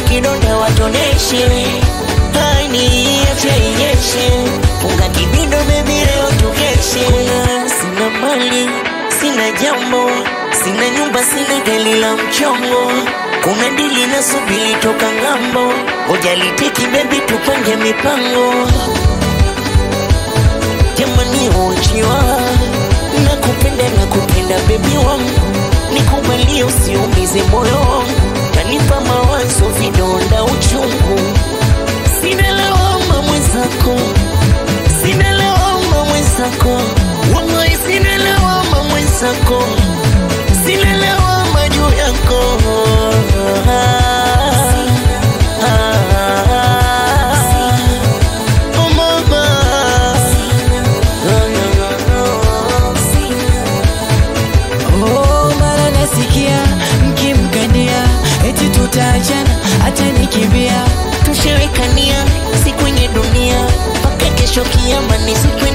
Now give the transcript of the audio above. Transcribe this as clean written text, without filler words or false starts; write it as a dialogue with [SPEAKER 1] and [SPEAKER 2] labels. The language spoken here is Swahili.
[SPEAKER 1] kidonda watoneshe. Hani acha inyeshe, funga kibindo baby leo tukeshe. Sina mali, sina jambo, sina nyumba, sina gari la mchongo. Kuna dili na subili toka ngambo, ujalitiki baby tupange mipango. Jamani uchiwa, nakupenda baby wangu. Nikubalie usiumize moyo wangu, tanipa mawazo vidonda uchungu. Sina lawama mwenzako, sina lawama mwenzako, wallahi sina lawama mwenzako, sina lawama juu yako. Oh mama,
[SPEAKER 2] oh mara nasikia mkimkania eti tutaachana hata nikimbia.
[SPEAKER 1] tushewekania siku yenye dunia, paka kesho kiyama ni siku